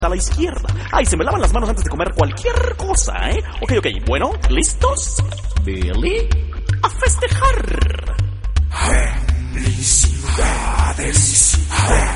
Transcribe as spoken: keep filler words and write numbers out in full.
a la izquierda. Ay, se me lavan las manos antes de comer cualquier cosa, ¿eh? Ok, ok, bueno, ¿listos? Billy, a festejar. Felicidades.